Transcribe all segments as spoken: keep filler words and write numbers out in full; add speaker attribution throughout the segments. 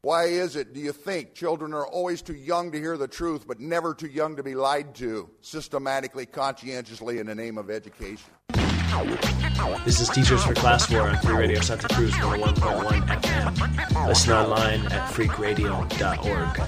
Speaker 1: Why is it, do you think, children are always too young to hear the truth, but never too young to be lied to, systematically, conscientiously, in the name of education?
Speaker 2: This is Teachers for Class War on Free Radio Santa Cruz one oh one point one F M. Listen online at freak radio dot org.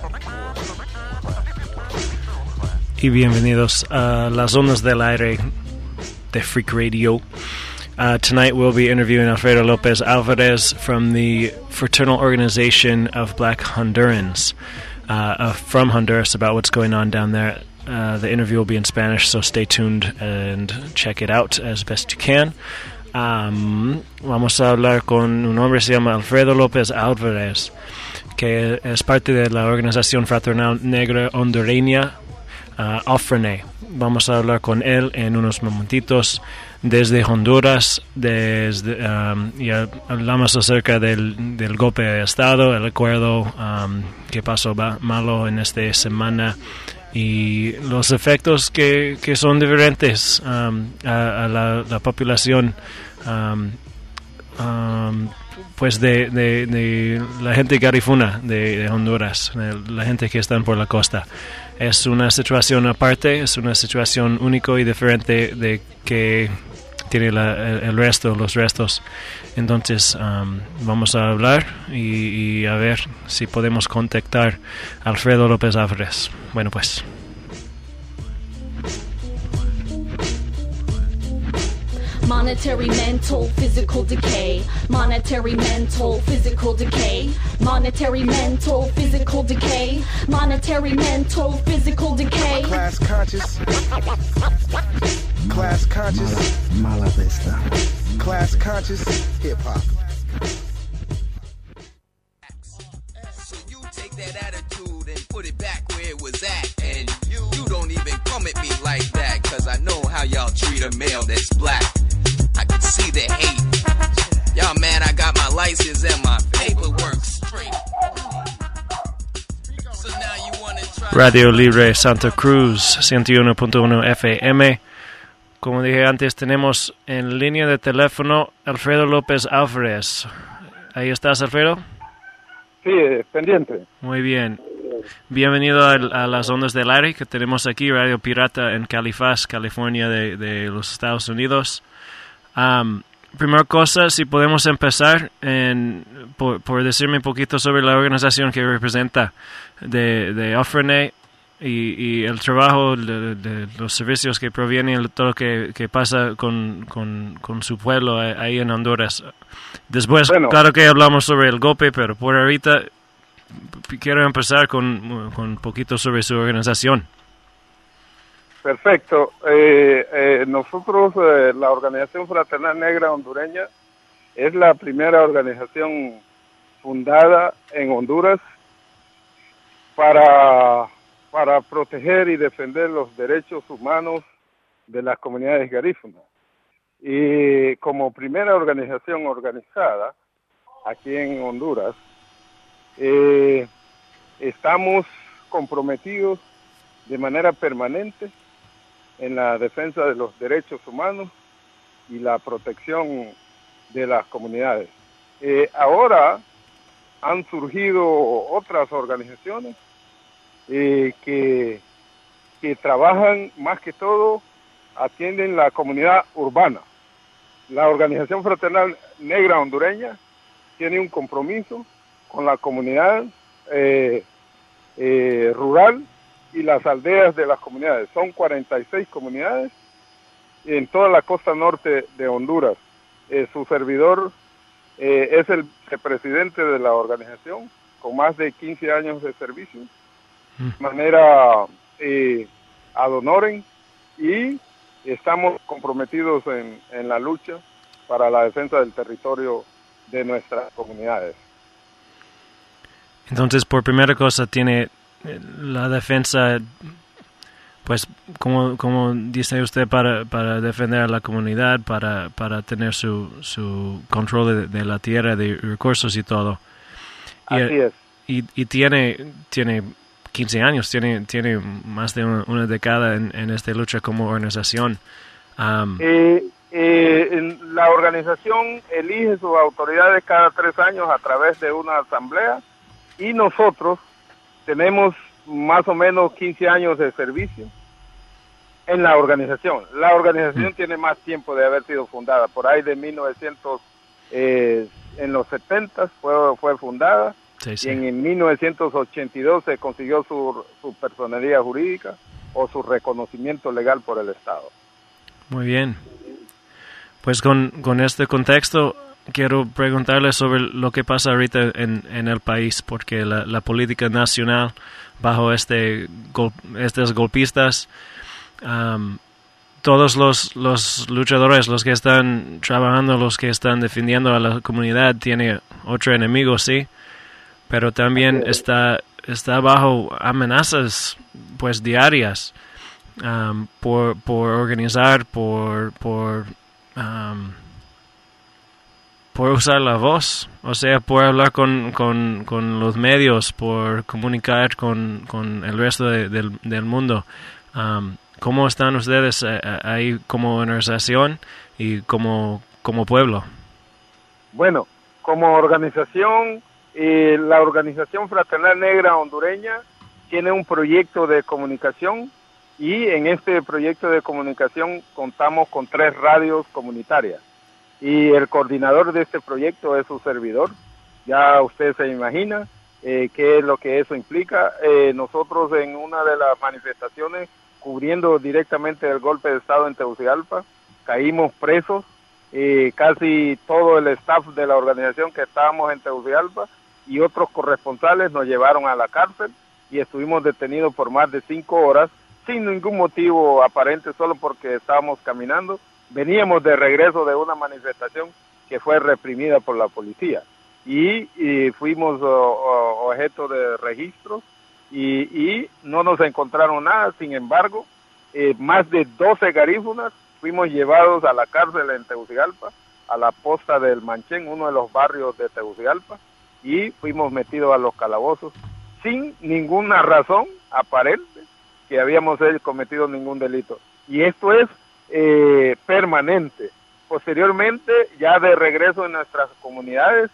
Speaker 2: Y bienvenidos a las ondas del aire de Freak Radio. Uh, tonight we'll be interviewing Alfredo Lopez Alvarez from the Fraternal Organization of Black Hondurans uh, uh, from Honduras about what's going on down there. Uh, the interview will be in Spanish, so stay tuned and check it out as best you can. Um, vamos a hablar con un hombre que se llama Alfredo Lopez Alvarez, que es parte de la Organización Fraternal Negra Hondureña, uh, OFRENE. Vamos a hablar con él en unos momentitos desde Honduras, desde, um, y hablamos acerca del, del golpe de Estado, el acuerdo um, que pasó ba- malo en esta semana y los efectos que, que son diferentes um, a, a la, la población um, um, pues de, de, de la gente garifuna de, de Honduras, de la gente que están por la costa. Es una situación aparte, es una situación única y diferente de que tiene la, el, el resto, los restos. Entonces um, vamos a hablar y, y a ver si podemos contactar a Alfredo Lopez Alvarez. Bueno, pues.
Speaker 3: Monetary, mental, physical decay. Monetary, mental, physical decay. Monetary, mental, physical decay. Monetary, mental, physical decay.
Speaker 4: Class conscious. Class conscious. Mala vista. Class conscious. Hip hop.
Speaker 5: So you take that attitude and put it back where it was at. And you, you don't even come at me like that. Cause I know how y'all treat a male that's black. I can see the hate. Y'all man, I got my license and my paperwork straight. So now you wanna try
Speaker 2: Radio Libre Santa Cruz, ciento uno punto uno F M. Como dije antes, tenemos en línea de teléfono Alfredo López Alvarez. ¿Ahí estás, Alfredo?
Speaker 6: Sí, pendiente.
Speaker 2: Muy bien. Bienvenido a, a las ondas del aire que tenemos aquí, Radio Pirata en Califas, California de, de los Estados Unidos. Um, primera cosa, si podemos empezar en, por, por decirme un poquito sobre la organización que representa de, de OFRENE y, y el trabajo de, de los servicios que provienen, todo lo que, que pasa con, con, con su pueblo ahí en Honduras. Después, bueno, claro que hablamos sobre el golpe, pero por ahorita quiero empezar con, con un poquito sobre su organización.
Speaker 6: Perfecto. Eh, eh, nosotros, eh, la Organización Fraternal Negra Hondureña, es la primera organización fundada en Honduras para, para proteger y defender los derechos humanos de las comunidades garífunas. Y como primera organización organizada aquí en Honduras, eh, estamos comprometidos de manera permanente en la defensa de los derechos humanos y la protección de las comunidades. Eh, ahora han surgido otras organizaciones eh, que, que trabajan más que todo, atienden la comunidad urbana. La Organización Fraternal Negra Hondureña tiene un compromiso con la comunidad eh, eh, rural y las aldeas de las comunidades. Son cuarenta y seis comunidades en toda la costa norte de Honduras. Eh, su servidor eh, es el presidente de la organización, con más de quince años de servicio, mm. de manera eh, ad honorem, y estamos comprometidos en, en la lucha para la defensa del territorio de nuestras comunidades.
Speaker 2: Entonces, por primera cosa, tiene la defensa, pues, como, como dice usted, para, para defender a la comunidad, para, para tener su, su control de, de la tierra, de recursos y todo. Y,
Speaker 6: Así es.
Speaker 2: Y, y tiene, tiene quince años, tiene, tiene más de una, una década en, en esta lucha como organización. Um,
Speaker 6: eh, eh, en la organización elige sus autoridades cada tres años a través de una asamblea y nosotros tenemos más o menos quince años de servicio en la organización. La organización mm. tiene más tiempo de haber sido fundada, por ahí de mil novecientos, eh, en los setenta fue, fue fundada, sí, sí. y en, en mil novecientos ochenta y dos se consiguió su, su personería jurídica o su reconocimiento legal por el Estado.
Speaker 2: Muy bien. Pues con, con este contexto quiero preguntarle sobre lo que pasa ahorita en, en el país, porque la, la política nacional bajo este gol, estos golpistas, um, todos los, los luchadores, los que están trabajando, los que están defendiendo a la comunidad, tiene otro enemigo, sí, pero también está, está bajo amenazas pues diarias um, por, por organizar, por... por um, por usar la voz, o sea, por hablar con, con, con los medios, por comunicar con, con el resto de, del, del mundo. Um, ¿Cómo están ustedes ahí como organización y como, como pueblo?
Speaker 6: Bueno, como organización, eh, la Organización Fraternal Negra Hondureña tiene un proyecto de comunicación y en este proyecto de comunicación contamos con tres radios comunitarias. Y el coordinador de este proyecto es su servidor. Ya usted se imagina eh, qué es lo que eso implica. Eh, nosotros en una de las manifestaciones, cubriendo directamente el golpe de Estado en Tegucigalpa, caímos presos, eh, casi todo el staff de la organización que estábamos en Tegucigalpa y otros corresponsales nos llevaron a la cárcel y estuvimos detenidos por más de cinco horas sin ningún motivo aparente, solo porque estábamos caminando. Veníamos de regreso de una manifestación que fue reprimida por la policía y, y fuimos uh, uh, objeto de registros y, y no nos encontraron nada. Sin embargo, eh, más de doce garífunas fuimos llevados a la cárcel en Tegucigalpa, a la posta del Manchén, uno de los barrios de Tegucigalpa, y fuimos metidos a los calabozos sin ninguna razón aparente que habíamos cometido ningún delito. Y esto es Eh, permanente. Posteriormente, ya de regreso en nuestras comunidades,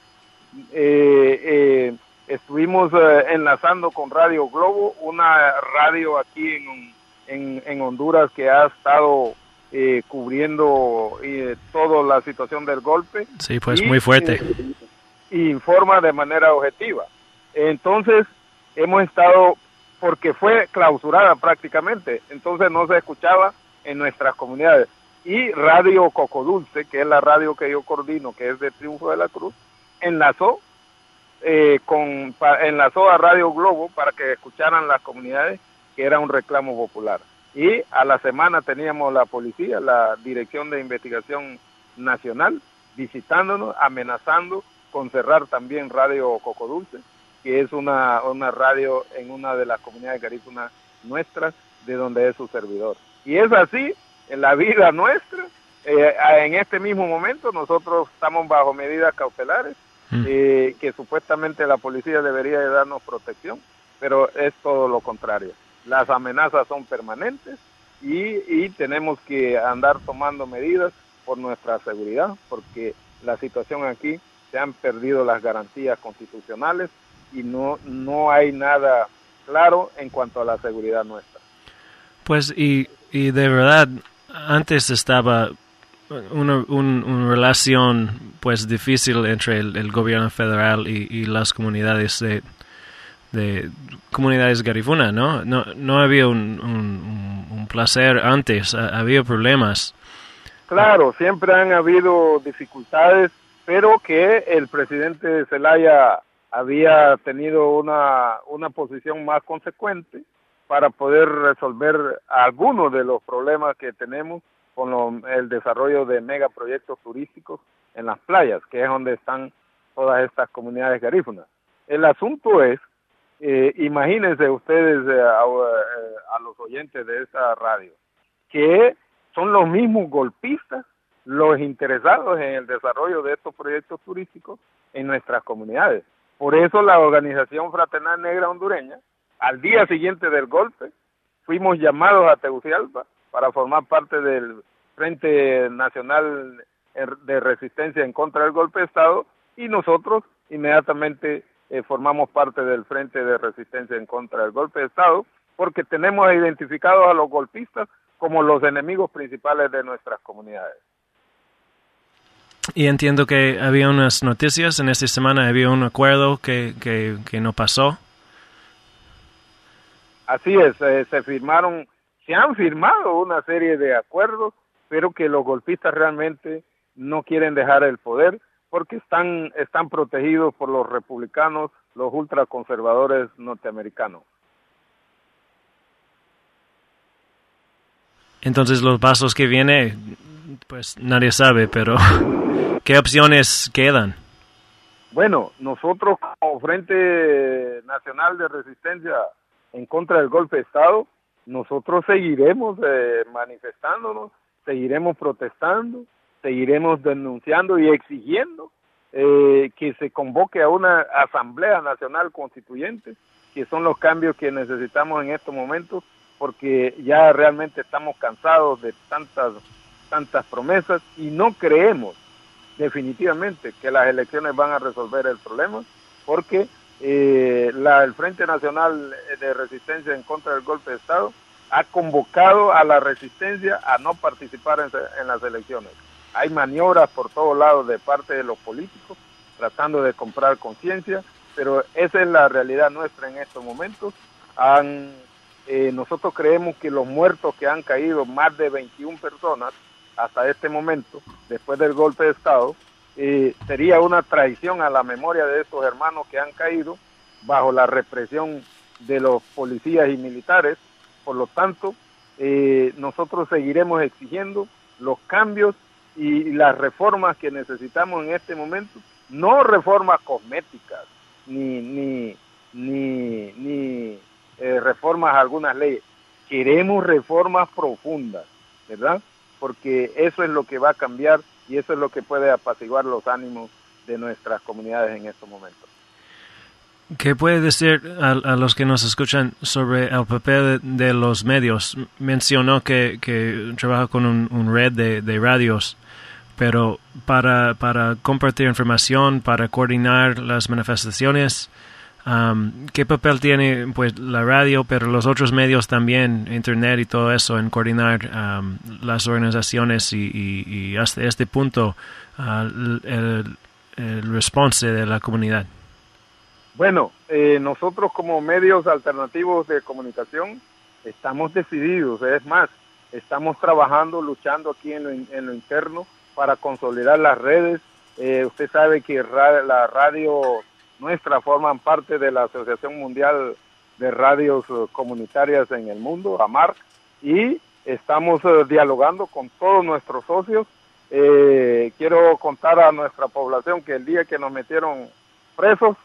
Speaker 6: eh, eh, estuvimos eh, enlazando con Radio Globo, una radio aquí en, en, en Honduras que ha estado eh, cubriendo eh, toda la situación del golpe.
Speaker 2: Sí, pues y, muy fuerte.
Speaker 6: Eh, y informa de manera objetiva. Entonces, hemos estado, porque fue clausurada prácticamente, entonces no se escuchaba en nuestras comunidades. Y Radio Cocodulce, que es la radio que yo coordino, que es de Triunfo de la Cruz, enlazó eh, con pa, enlazó a Radio Globo para que escucharan las comunidades, que era un reclamo popular. Y a la semana teníamos la policía, la Dirección de Investigación Nacional, visitándonos, amenazando con cerrar también Radio Cocodulce, que es una, una radio en una de las comunidades garífunas nuestras, de donde es su servidor. Y es así, en la vida nuestra, eh, en este mismo momento nosotros estamos bajo medidas cautelares, mm. eh, que supuestamente la policía debería de darnos protección, pero es todo lo contrario. Las amenazas son permanentes y, y tenemos que andar tomando medidas por nuestra seguridad, porque la situación aquí, se han perdido las garantías constitucionales y no, no hay nada claro en cuanto a la seguridad nuestra.
Speaker 2: Pues y, y de verdad antes estaba una, un, una relación pues difícil entre el, el gobierno federal y, y las comunidades de, de comunidades garífunas, ¿no? No no había un, un, un placer antes, había problemas.
Speaker 6: Claro, siempre han habido dificultades, pero que el presidente Zelaya había tenido una una posición más consecuente para poder resolver algunos de los problemas que tenemos con lo, el desarrollo de megaproyectos turísticos en las playas, que es donde están todas estas comunidades garífunas. El asunto es, eh, imagínense ustedes eh, a, a los oyentes de esta radio, que son los mismos golpistas los interesados en el desarrollo de estos proyectos turísticos en nuestras comunidades. Por eso la Organización Fraternal Negra Hondureña, al día siguiente del golpe, fuimos llamados a Tegucigalpa para formar parte del Frente Nacional de Resistencia en contra del golpe de Estado, y nosotros inmediatamente eh, formamos parte del Frente de Resistencia en contra del Golpe de Estado, porque tenemos identificados a los golpistas como los enemigos principales de nuestras comunidades.
Speaker 2: Y entiendo que había unas noticias en esta semana, había un acuerdo que, que, que no pasó.
Speaker 6: Así es, eh, se firmaron, se han firmado una serie de acuerdos, pero que los golpistas realmente no quieren dejar el poder porque están, están protegidos por los republicanos, los ultraconservadores norteamericanos.
Speaker 2: Entonces los pasos que viene, pues nadie sabe, pero ¿qué opciones quedan?
Speaker 6: Bueno, nosotros como Frente Nacional de Resistencia en contra del Golpe de Estado, nosotros seguiremos eh, manifestándonos, seguiremos protestando, seguiremos denunciando y exigiendo eh, que se convoque a una Asamblea Nacional Constituyente, que son los cambios que necesitamos en estos momentos, porque ya realmente estamos cansados de tantas, tantas promesas y no creemos definitivamente que las elecciones van a resolver el problema, porque eh, la, el Frente Nacional de Resistencia en contra del Golpe de Estado ha convocado a la resistencia a no participar en, en las elecciones. Hay maniobras por todos lados de parte de los políticos tratando de comprar conciencia, pero esa es la realidad nuestra en estos momentos. Han, eh, nosotros creemos que los muertos que han caído, más de veintiuna personas hasta este momento, después del golpe de Estado, eh, sería una traición a la memoria de estos hermanos que han caído bajo la represión de los policías y militares. Por lo tanto, eh, nosotros seguiremos exigiendo los cambios y las reformas que necesitamos en este momento, no reformas cosméticas, ni, ni, ni, ni eh, reformas a algunas leyes. Queremos reformas profundas, ¿verdad? Porque eso es lo que va a cambiar y eso es lo que puede apaciguar los ánimos de nuestras comunidades en estos momentos.
Speaker 2: ¿Qué puede decir a, a los que nos escuchan sobre el papel de, de los medios? Mencionó que, que trabaja con un, un red de, de radios, pero para, para compartir información, para coordinar las manifestaciones, um, ¿qué papel tiene pues la radio, pero los otros medios también, internet y todo eso, en coordinar um, las organizaciones y, y, y hasta este punto uh, el, el response de la comunidad?
Speaker 6: Bueno, eh, nosotros como medios alternativos de comunicación estamos decididos, es más, estamos trabajando, luchando aquí en lo, en lo interno para consolidar las redes. Eh, usted sabe que ra la radio nuestra forman parte de la Asociación Mundial de Radios Comunitarias en el Mundo, AMARC, y estamos eh, dialogando con todos nuestros socios. Eh, quiero contar a nuestra población que el día que nos metieron presos,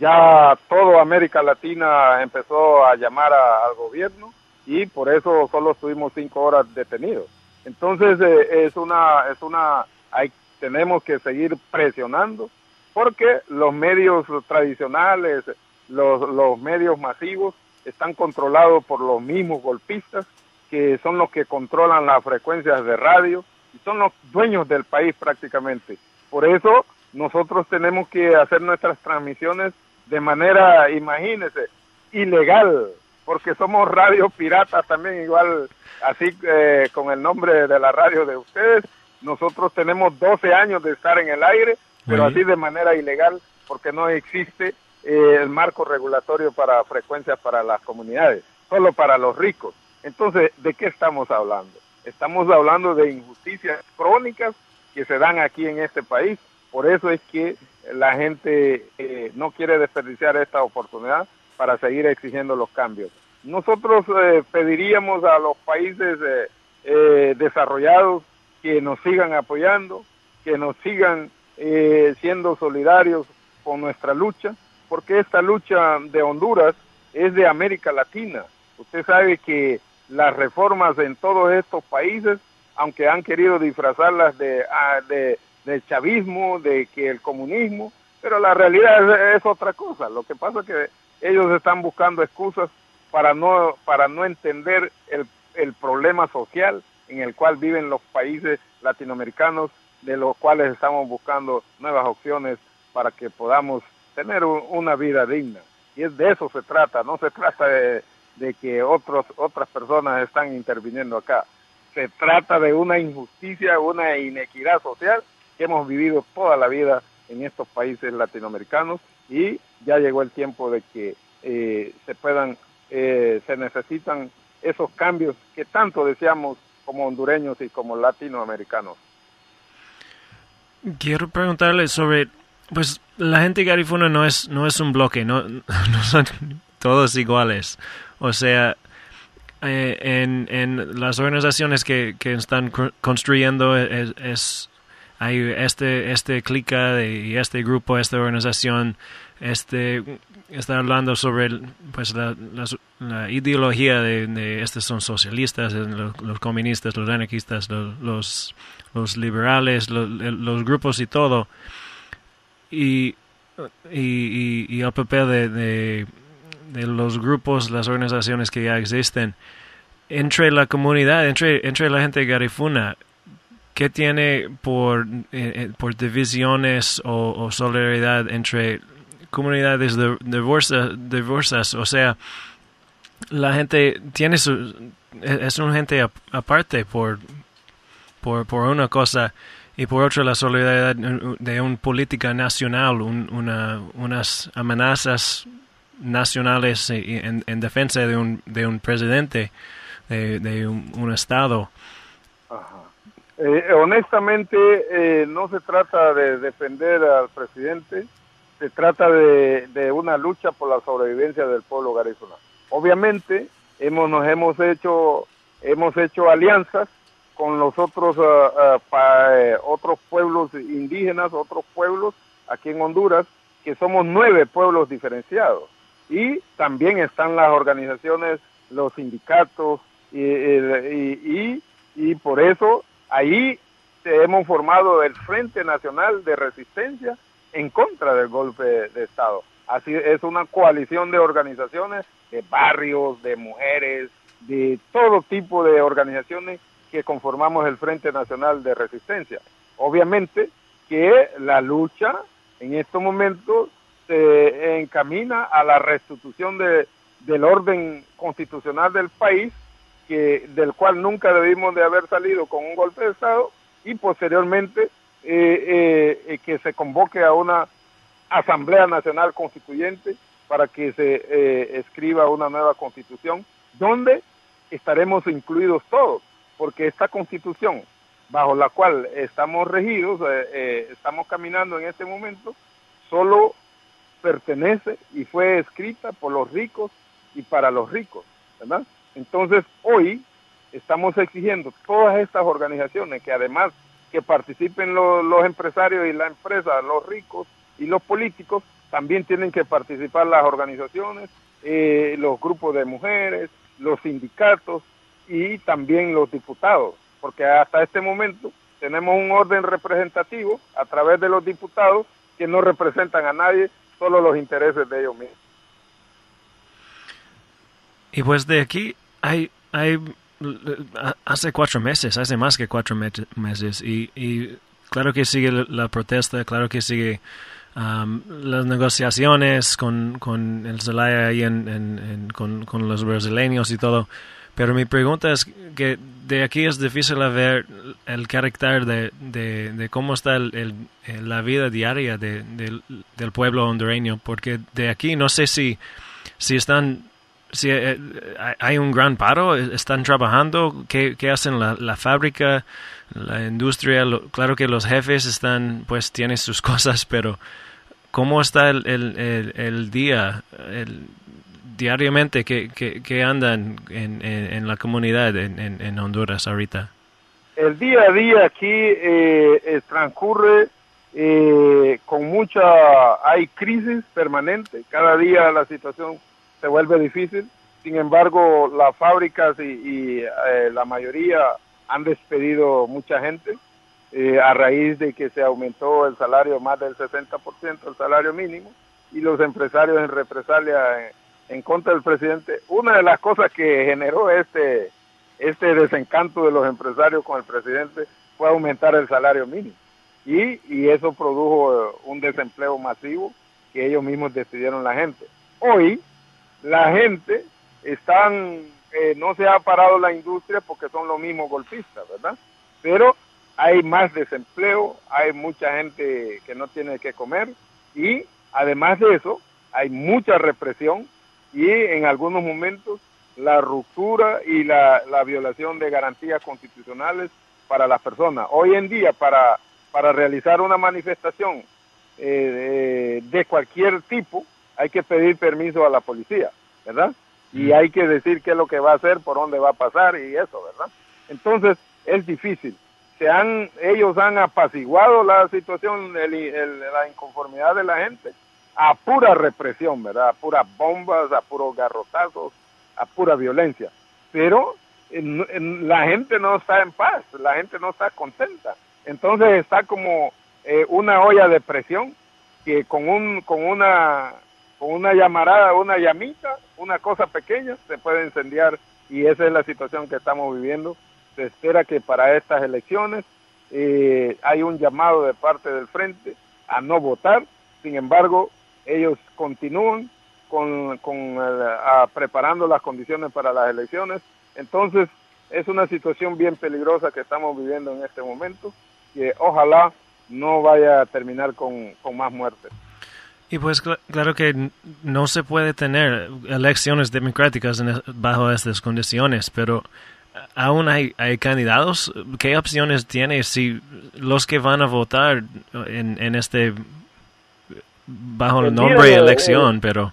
Speaker 6: ya toda América Latina empezó a llamar a, al gobierno y por eso solo estuvimos cinco horas detenidos. Entonces eh, es una, es una, hay, tenemos que seguir presionando porque los medios tradicionales, los, los medios masivos están controlados por los mismos golpistas que son los que controlan las frecuencias de radio y son los dueños del país prácticamente. Por eso nosotros tenemos que hacer nuestras transmisiones de manera, imagínense, ilegal, porque somos radio piratas también, igual, así eh, con el nombre de la radio de ustedes. Nosotros tenemos doce años de estar en el aire, pero sí, así de manera ilegal, porque no existe eh, el marco regulatorio para frecuencias para las comunidades, solo para los ricos. Entonces, ¿de qué estamos hablando? Estamos hablando de injusticias crónicas que se dan aquí en este país. Por eso es que la gente eh, no quiere desperdiciar esta oportunidad para seguir exigiendo los cambios. Nosotros eh, pediríamos a los países eh, eh, desarrollados que nos sigan apoyando, que nos sigan eh, siendo solidarios con nuestra lucha, porque esta lucha de Honduras es de América Latina. Usted sabe que las reformas en todos estos países, aunque han querido disfrazarlas de, de del chavismo, de que el comunismo, pero la realidad es, es otra cosa. Lo que pasa es que ellos están buscando excusas para no para no entender el, el problema social en el cual viven los países latinoamericanos, de los cuales estamos buscando nuevas opciones para que podamos tener un, una vida digna. Y es de eso se trata, no se trata de, de que otros, otras personas están interviniendo acá. Se trata de una injusticia, una inequidad social que hemos vivido toda la vida en estos países latinoamericanos, y ya llegó el tiempo de que eh, se puedan, eh, se necesitan esos cambios que tanto deseamos como hondureños y como latinoamericanos.
Speaker 2: Quiero preguntarle sobre, pues la gente de Garifuna no es no es un bloque, no, no son todos iguales. O sea, eh, en, en las organizaciones que, que están construyendo es, es hay este este clica de, y este grupo, esta organización, este está hablando sobre el, pues la, la, la ideología de, de estos son socialistas, los, los comunistas, los anarquistas, los los, los liberales, los, los grupos y todo, y y, y el papel de, de de los grupos, las organizaciones que ya existen entre la comunidad, entre entre la gente de Garifuna. ¿Qué tiene por, eh, por divisiones o, o solidaridad entre comunidades diversas, diversas? O sea, la gente tiene su... es una gente aparte por, por, por una cosa, y por otra la solidaridad de una política nacional, un, una, unas amenazas nacionales en, en defensa de un, de un presidente, de, de un, un Estado.
Speaker 6: Ajá. Eh, honestamente, eh, no se trata de defender al presidente, se trata de, de una lucha por la sobrevivencia del pueblo garífuna. Obviamente, hemos, nos hemos hecho, hemos hecho alianzas con los otros, uh, uh, pa, uh, otros pueblos indígenas, otros pueblos aquí en Honduras, que somos nueve pueblos diferenciados. Y también están las organizaciones, los sindicatos, y, y, y, y por eso ahí hemos formado el Frente Nacional de Resistencia en contra del golpe de Estado. Así es una coalición de organizaciones, de barrios, de mujeres, de todo tipo de organizaciones que conformamos el Frente Nacional de Resistencia. Obviamente que la lucha en estos momentos se encamina a la restitución de, del orden constitucional del país, que del cual nunca debimos de haber salido con un golpe de Estado, y posteriormente eh, eh, que se convoque a una Asamblea Nacional Constituyente para que se eh, escriba una nueva constitución donde estaremos incluidos todos, porque esta constitución bajo la cual estamos regidos, eh, eh, estamos caminando en este momento, solo pertenece y fue escrita por los ricos y para los ricos, ¿verdad? Entonces, hoy estamos exigiendo todas estas organizaciones que además que participen los, los empresarios y la empresa, los ricos y los políticos, también tienen que participar las organizaciones, eh, los grupos de mujeres, los sindicatos y también los diputados, porque hasta este momento tenemos un orden representativo a través de los diputados que no representan a nadie, solo los intereses de ellos mismos.
Speaker 2: Y pues de aquí hay, hay hace cuatro meses, hace más que cuatro meses, y, y claro que sigue la protesta, claro que sigue um, las negociaciones con, con el Zelaya ahí en, en, en, con, con los brasileños y todo, pero mi pregunta es que de aquí es difícil ver el carácter de, de, de cómo está el, el, la vida diaria de, de, del pueblo hondureño, porque de aquí no sé si, si están... Si eh, hay un gran paro, están trabajando, ¿qué, qué hacen la, la fábrica, la industria? Lo, claro que los jefes están, pues tienen sus cosas, pero ¿cómo está el, el, el, el día, el, diariamente, que, que, que andan en, en, en la comunidad en, en, en Honduras ahorita?
Speaker 6: El día a día aquí eh, eh, transcurre eh, con mucha, hay crisis permanente, cada día la situación se vuelve difícil. Sin embargo, las fábricas y, y eh, la mayoría han despedido mucha gente eh, a raíz de que se aumentó el salario más del sesenta por ciento, el salario mínimo, y los empresarios en represalia en, en contra del presidente. Una de las cosas que generó este, este desencanto de los empresarios con el presidente fue aumentar el salario mínimo, y, y eso produjo un desempleo masivo que ellos mismos decidieron la gente. Hoy, la gente están, eh, no se ha parado la industria porque son los mismos golpistas, ¿verdad? Pero hay más desempleo, hay mucha gente que no tiene que comer y además de eso hay mucha represión y en algunos momentos la ruptura y la, la violación de garantías constitucionales para las personas. Hoy en día para, para realizar una manifestación eh, de, de cualquier tipo hay que pedir permiso a la policía, ¿verdad? Y hay que decir qué es lo que va a hacer, por dónde va a pasar y eso, ¿verdad? Entonces es difícil. Se han, ellos han apaciguado la situación, el, el, la inconformidad de la gente a pura represión, ¿verdad? A puras bombas, a puros garrotazos, a pura violencia. Pero en, en, la gente no está en paz, la gente no está contenta. Entonces está como eh, una olla de presión que con un con una con una llamarada, una llamita, una cosa pequeña se puede incendiar y esa es la situación que estamos viviendo. Se espera que para estas elecciones eh, hay un llamado de parte del Frente a no votar, sin embargo, ellos continúan con, con eh, a, preparando las condiciones para las elecciones, entonces es una situación bien peligrosa que estamos viviendo en este momento, que ojalá no vaya a terminar con, con más muertes.
Speaker 2: Y pues cl- claro que no se puede tener elecciones democráticas en, bajo estas condiciones, pero aún hay, hay candidatos. ¿Qué opciones tiene si los que van a votar en, en este bajo el nombre de elección, eh, pero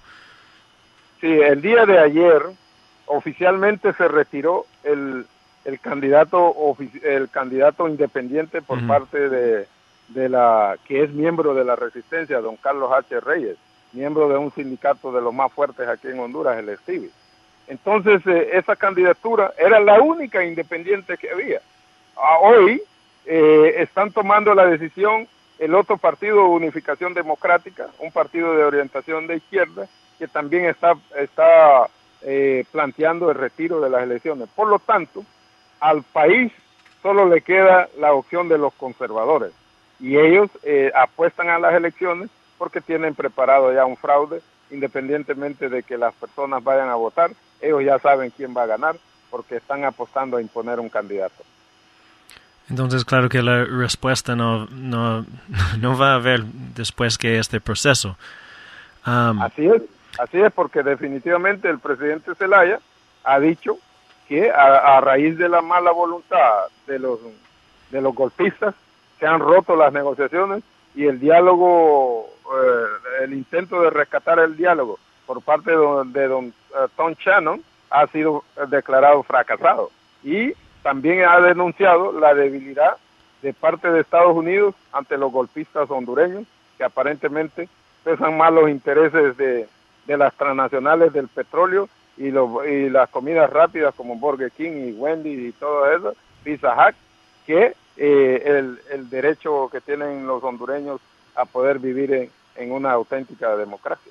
Speaker 6: sí, el día de ayer oficialmente se retiró el el candidato ofici- el candidato independiente por uh-huh. parte de de la que es miembro de la Resistencia, don Carlos H. Reyes, miembro de un sindicato de los más fuertes aquí en Honduras, el Estivi. Entonces, eh, esa candidatura era la única independiente que había. Ah, hoy eh, están tomando la decisión el otro partido, Unificación Democrática, un partido de orientación de izquierda, que también está, está eh, planteando el retiro de las elecciones. Por lo tanto, al país solo le queda la opción de los conservadores. Y ellos eh, apuestan a las elecciones porque tienen preparado ya un fraude, independientemente de que las personas vayan a votar, ellos ya saben quién va a ganar porque están apostando a imponer un candidato.
Speaker 2: Entonces, claro que la respuesta no no, no va a haber después que este proceso. Um,
Speaker 6: así es, así es, porque definitivamente el presidente Zelaya ha dicho que a, a raíz de la mala voluntad de los de los golpistas se han roto las negociaciones y el diálogo, eh, el intento de rescatar el diálogo por parte de don, de don uh, Tom Shannon ha sido declarado fracasado y también ha denunciado la debilidad de parte de Estados Unidos ante los golpistas hondureños que aparentemente pesan más los intereses de, de las transnacionales del petróleo y, los, y las comidas rápidas como Burger King y Wendy's y todo eso, Pizza Hut, que eh, el, el derecho que tienen los hondureños a poder vivir en, en una auténtica democracia.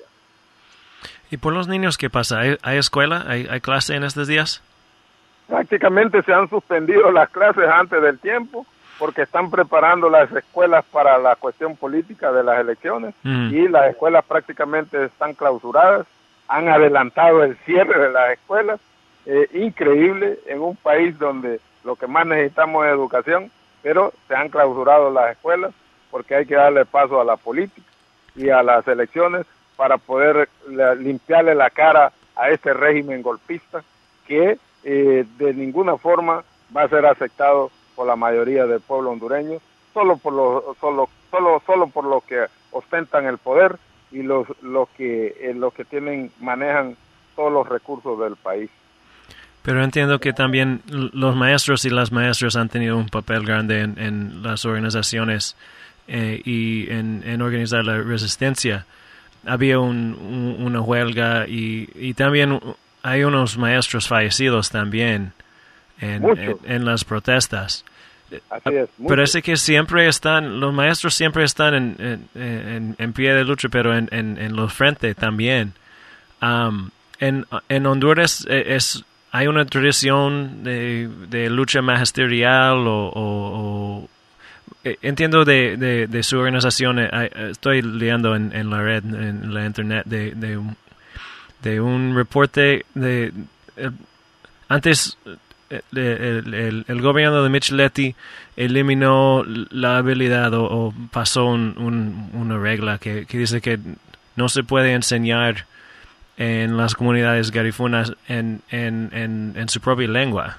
Speaker 2: ¿Y por los niños qué pasa? ¿Hay, hay escuela? ¿Hay, hay clase en estos días?
Speaker 6: Prácticamente se han suspendido las clases antes del tiempo porque están preparando las escuelas para la cuestión política de las elecciones mm. y las escuelas prácticamente están clausuradas. Han adelantado el cierre de las escuelas. Eh, increíble en un país donde lo que más necesitamos es educación, pero se han clausurado las escuelas porque hay que darle paso a la política y a las elecciones para poder la, limpiarle la cara a este régimen golpista que eh, de ninguna forma va a ser aceptado por la mayoría del pueblo hondureño, solo por lo, solo, solo, solo por los que ostentan el poder y los, los que eh, los que tienen manejan todos los recursos del país.
Speaker 2: Pero entiendo que también los maestros y las maestras han tenido un papel grande en, en las organizaciones eh, y en, en organizar la resistencia. Había un, un, una huelga y, y también hay unos maestros fallecidos también en, en, en las protestas.
Speaker 6: Así es,
Speaker 2: parece que siempre están, los maestros siempre están en, en, en, en pie de lucha, pero en, en, en los frentes también. Um, en, en Honduras es... ¿Hay una tradición de, de lucha magisterial o, o, o entiendo de, de, de su organización, eh, estoy leyendo en, en la red, en la internet, de, de, un, de un reporte de... Eh, antes, el, el, el, el gobierno de Micheletti eliminó la habilidad o, o pasó un, un, una regla que, que dice que no se puede enseñar en las comunidades garifunas en, en, en, en su propia lengua.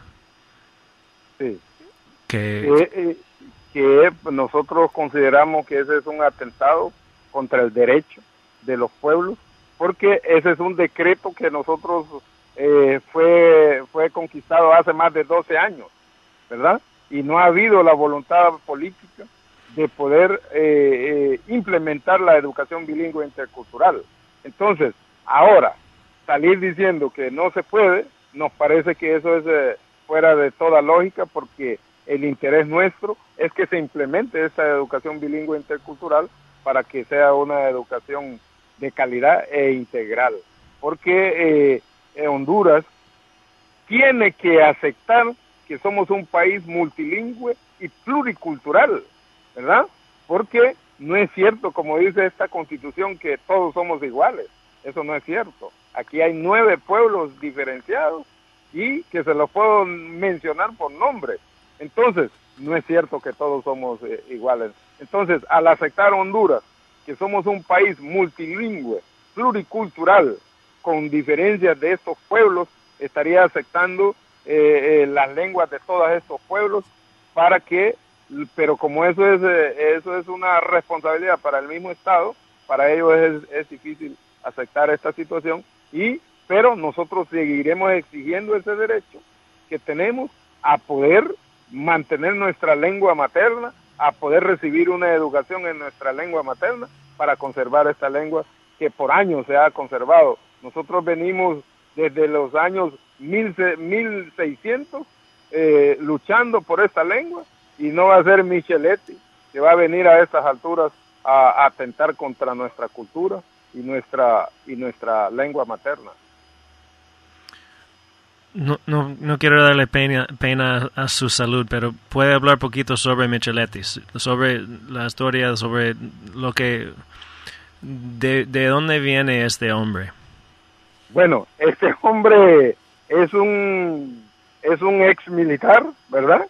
Speaker 6: Sí.
Speaker 2: Que,
Speaker 6: que, que nosotros consideramos que ese es un atentado contra el derecho de los pueblos, porque ese es un decreto que nosotros eh, fue, fue conquistado hace más de doce años, ¿verdad? Y no ha habido la voluntad política de poder eh, eh, implementar la educación bilingüe intercultural. Entonces, ahora, salir diciendo que no se puede, nos parece que eso es eh, fuera de toda lógica, porque el interés nuestro es que se implemente esa educación bilingüe intercultural para que sea una educación de calidad e integral. Porque eh, en Honduras tiene que aceptar que somos un país multilingüe y pluricultural, ¿verdad? Porque no es cierto, como dice esta Constitución, que todos somos iguales. Eso no es cierto. Aquí hay nueve pueblos diferenciados y que se los puedo mencionar por nombre. Entonces, no es cierto que todos somos eh, iguales. Entonces, al aceptar Honduras, que somos un país multilingüe, pluricultural, con diferencias de estos pueblos, estaría aceptando eh, eh, las lenguas de todos estos pueblos para que, pero como eso es eh, eso es una responsabilidad para el mismo Estado, para ellos es, es difícil aceptar esta situación, y pero nosotros seguiremos exigiendo ese derecho que tenemos a poder mantener nuestra lengua materna, a poder recibir una educación en nuestra lengua materna para conservar esta lengua que por años se ha conservado. Nosotros venimos desde los años mil seiscientos eh, luchando por esta lengua, y no va a ser Micheletti que va a venir a estas alturas a, a atentar contra nuestra cultura y nuestra y nuestra lengua materna.
Speaker 2: No, no, no quiero darle pena, pena a su salud, pero puede hablar poquito sobre Micheletti, sobre la historia, sobre lo que, de, de dónde viene este hombre.
Speaker 6: Bueno, este hombre es un es un ex militar, ¿verdad?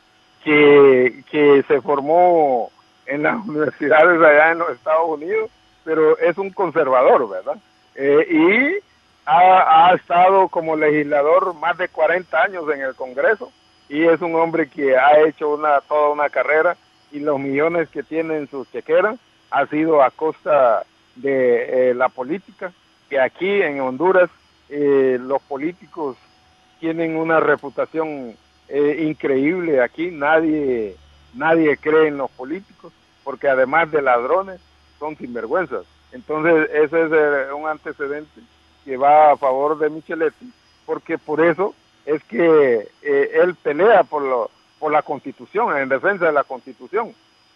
Speaker 6: Que, que se formó en las universidades allá en los Estados Unidos, pero es un conservador, ¿verdad? Eh, y ha, ha estado como legislador más de cuarenta años en el Congreso, y es un hombre que ha hecho una toda una carrera, y los millones que tiene en su chequera ha sido a costa de eh, la política, que aquí en Honduras eh, los políticos tienen una reputación eh, increíble. Aquí nadie nadie cree en los políticos, porque además de ladrones son sinvergüenzas. Entonces ese es eh, un antecedente que va a favor de Micheletti, porque por eso es que eh, él pelea por lo, por la Constitución, en defensa de la Constitución,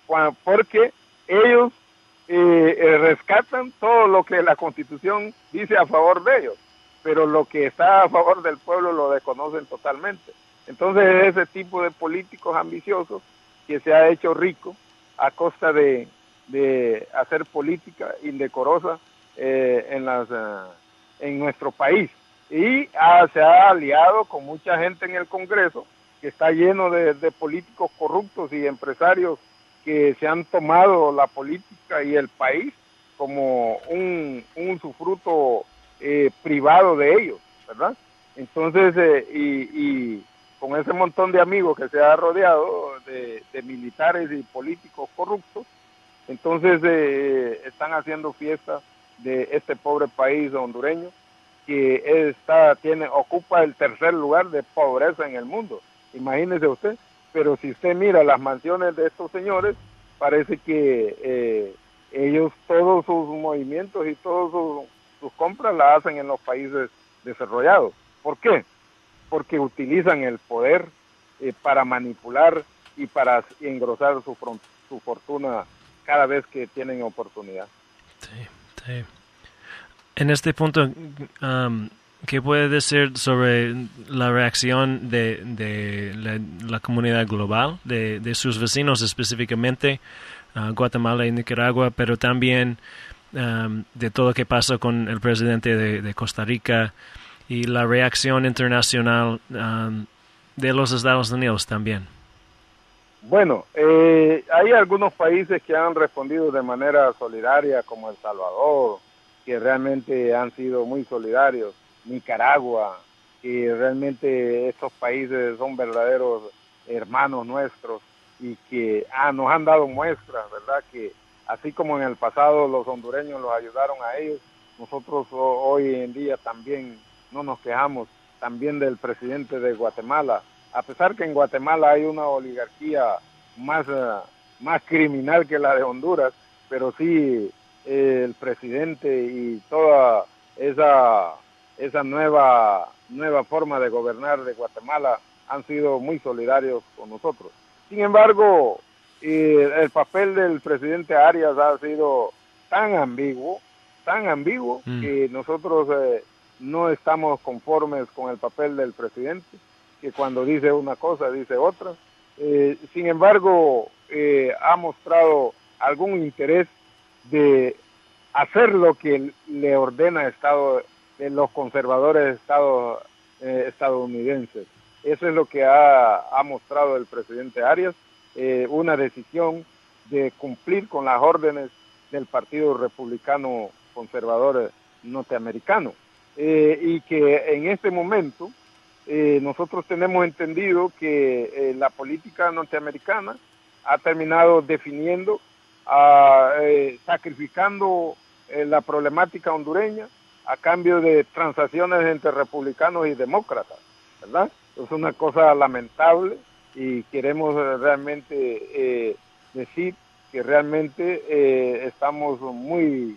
Speaker 6: porque ellos eh, eh, rescatan todo lo que la Constitución dice a favor de ellos, pero lo que está a favor del pueblo lo desconocen totalmente. Entonces ese tipo de políticos ambiciosos que se ha hecho rico a costa de, de hacer política indecorosa eh, en las uh, en nuestro país, y ha, se ha aliado con mucha gente en el Congreso que está lleno de, de políticos corruptos y empresarios que se han tomado la política y el país como un, un usufruto eh, privado de ellos, ¿verdad? Entonces, eh, y, y con ese montón de amigos que se ha rodeado de, de militares y políticos corruptos, entonces eh, están haciendo fiesta de este pobre país hondureño, que está tiene ocupa el tercer lugar de pobreza en el mundo. Imagínese usted. Pero si usted mira las mansiones de estos señores, parece que eh, ellos todos sus movimientos y todas sus, sus compras las hacen en los países desarrollados. ¿Por qué? Porque utilizan el poder eh, para manipular y para engrosar su, su fortuna cada vez que tienen oportunidad.
Speaker 2: Sí, sí. En este punto, um, ¿qué puede decir sobre la reacción de, de la, la comunidad global, de, de sus vecinos específicamente, uh, Guatemala y Nicaragua, pero también um, de todo lo que pasa con el presidente de, de Costa Rica y la reacción internacional um, de los Estados Unidos también?
Speaker 6: Bueno, eh, hay algunos países que han respondido de manera solidaria, como El Salvador, que realmente han sido muy solidarios, Nicaragua, que realmente estos países son verdaderos hermanos nuestros y que ah, nos han dado muestras, ¿verdad? Que así como en el pasado los hondureños los ayudaron a ellos, nosotros hoy en día también no nos quejamos, también del presidente de Guatemala, a pesar que en Guatemala hay una oligarquía más, uh, más criminal que la de Honduras, pero sí eh, el presidente y toda esa, esa nueva, nueva forma de gobernar de Guatemala han sido muy solidarios con nosotros. Sin embargo, eh, el papel del presidente Arias ha sido tan ambiguo, tan ambiguo, mm. que nosotros eh, no estamos conformes con el papel del presidente, que cuando dice una cosa dice otra. Eh, sin embargo, eh, ha mostrado algún interés de hacer lo que le ordena Estado, de los conservadores Estado, eh, estadounidenses. Eso es lo que ha, ha mostrado el presidente Arias, eh, una decisión de cumplir con las órdenes del Partido Republicano Conservador Norteamericano, eh, y que en este momento Eh, nosotros tenemos entendido que eh, la política norteamericana ha terminado definiendo, uh, eh, sacrificando eh, la problemática hondureña a cambio de transacciones entre republicanos y demócratas, ¿verdad? Es una cosa lamentable y queremos eh, realmente eh, decir que realmente eh, estamos muy,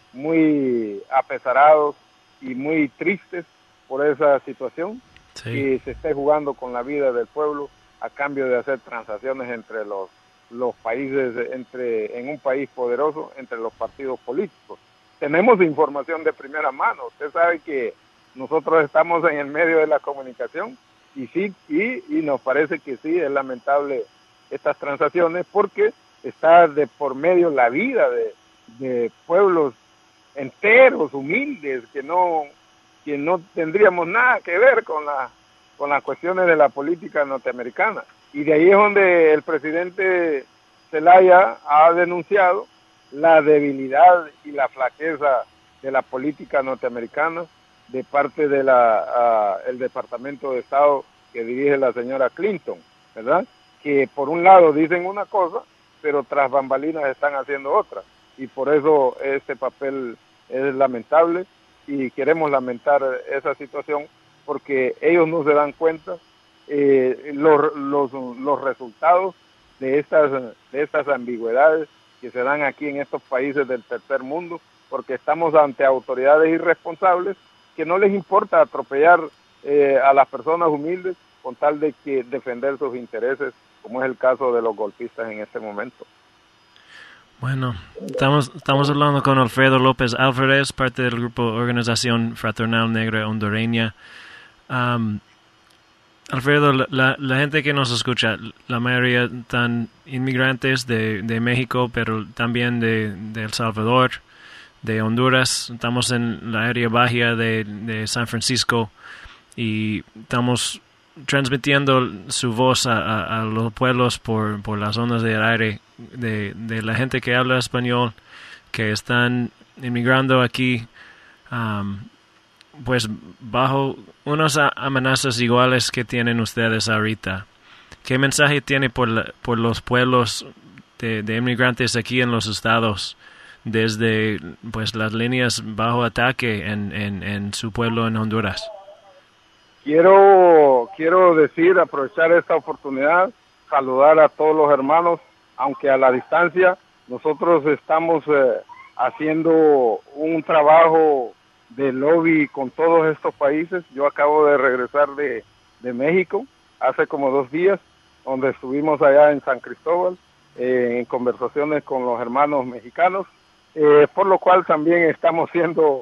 Speaker 6: muy apesarados y muy tristes por esa situación. Sí. Que se esté jugando con la vida del pueblo a cambio de hacer transacciones entre los los países, entre en un país poderoso, entre los partidos políticos. Tenemos información de primera mano. Usted sabe que nosotros estamos en el medio de la comunicación y sí, y, y nos parece que sí, es lamentable estas transacciones porque está de por medio la vida de, de pueblos enteros, humildes, que no que no tendríamos nada que ver con, la, con las cuestiones de la política norteamericana. Y de ahí es donde el presidente Zelaya ha denunciado la debilidad y la flaqueza de la política norteamericana de parte de la uh, el Departamento de Estado que dirige la señora Clinton, ¿verdad? Que por un lado dicen una cosa, pero tras bambalinas están haciendo otra. Y por eso este papel es lamentable. Y queremos lamentar esa situación porque ellos no se dan cuenta eh, los, los, los resultados de estas, de estas ambigüedades que se dan aquí en estos países del tercer mundo, porque estamos ante autoridades irresponsables que no les importa atropellar eh, a las personas humildes con tal de que defender sus intereses, como es el caso de los golpistas en este momento.
Speaker 2: Bueno, estamos, estamos hablando con Alfredo López Álvarez, parte del grupo Organización Fraternal Negra Hondureña. Um, Alfredo, la, la gente que nos escucha, la mayoría están inmigrantes de, de México, pero también de, de El Salvador, de Honduras. Estamos en la área baja de, de San Francisco y estamos transmitiendo su voz a, a, a los pueblos por, por las ondas del aire de, de la gente que habla español, que están inmigrando aquí, um, pues bajo unas amenazas iguales que tienen ustedes ahorita. ¿Qué mensaje tiene por, la, por los pueblos de, de inmigrantes aquí en los estados desde pues las líneas bajo ataque en, en, en su pueblo en Honduras?
Speaker 6: Quiero, quiero decir, aprovechar esta oportunidad, saludar a todos los hermanos, aunque a la distancia. Nosotros estamos eh, haciendo un trabajo de lobby con todos estos países. Yo acabo de regresar de, de México hace como dos días, donde estuvimos allá en San Cristóbal, eh, en conversaciones con los hermanos mexicanos, eh, por lo cual también estamos siendo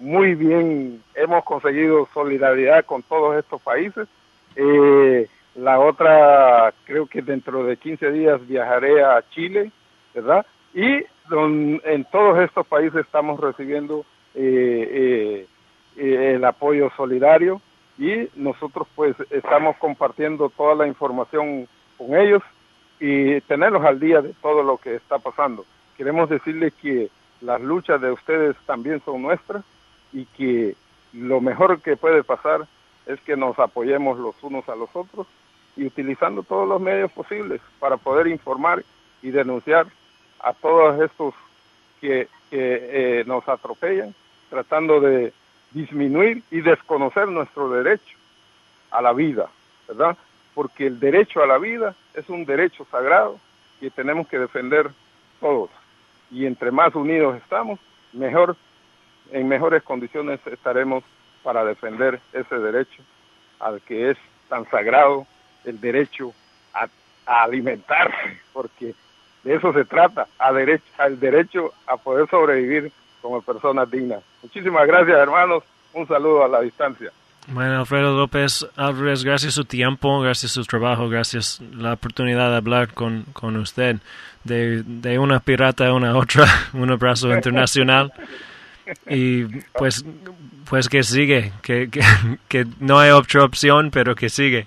Speaker 6: muy bien, hemos conseguido solidaridad con todos estos países. Eh, la otra, creo que dentro de quince días viajaré a Chile, ¿verdad? Y don, en todos estos países estamos recibiendo eh, eh, eh, el apoyo solidario, y nosotros pues estamos compartiendo toda la información con ellos y tenerlos al día de todo lo que está pasando. Queremos decirles que las luchas de ustedes también son nuestras, y que lo mejor que puede pasar es que nos apoyemos los unos a los otros, y utilizando todos los medios posibles para poder informar y denunciar a todos estos que, que eh, nos atropellan, tratando de disminuir y desconocer nuestro derecho a la vida, ¿verdad? Porque el derecho a la vida es un derecho sagrado que tenemos que defender todos, y entre más unidos estamos, mejor, en mejores condiciones estaremos para defender ese derecho al que es tan sagrado, el derecho a, a alimentarse, porque de eso se trata, a derecho, al derecho a poder sobrevivir como personas dignas. Muchísimas gracias, hermanos. Un saludo a la distancia.
Speaker 2: Bueno, Alfredo López Álvarez, gracias su tiempo, gracias su trabajo, gracias la oportunidad de hablar con, con usted. De, de una pirata a una otra, un abrazo internacional. Y pues pues que sigue, que, que, que no hay otra opción, pero que sigue.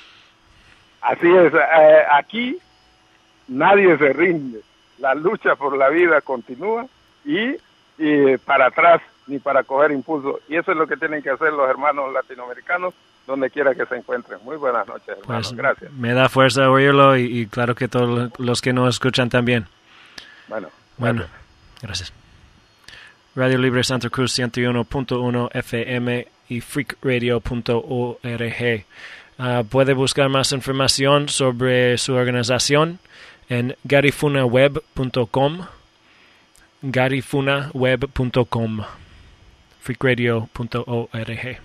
Speaker 6: Así es, eh, aquí nadie se rinde, la lucha por la vida continúa, y, y para atrás ni para coger impulso, y eso es lo que tienen que hacer los hermanos latinoamericanos donde quiera que se encuentren. Muy buenas noches, hermanos.
Speaker 2: Pues,
Speaker 6: gracias.
Speaker 2: Me da fuerza oírlo, y, y claro que todos los que nos escuchan también.
Speaker 6: Bueno,
Speaker 2: bueno, gracias. Radio Libre Santa Cruz ciento uno punto uno F M y freak radio punto org. Uh, puede buscar más información sobre su organización en garifunaweb punto com, garifunaweb punto com, freak radio punto org.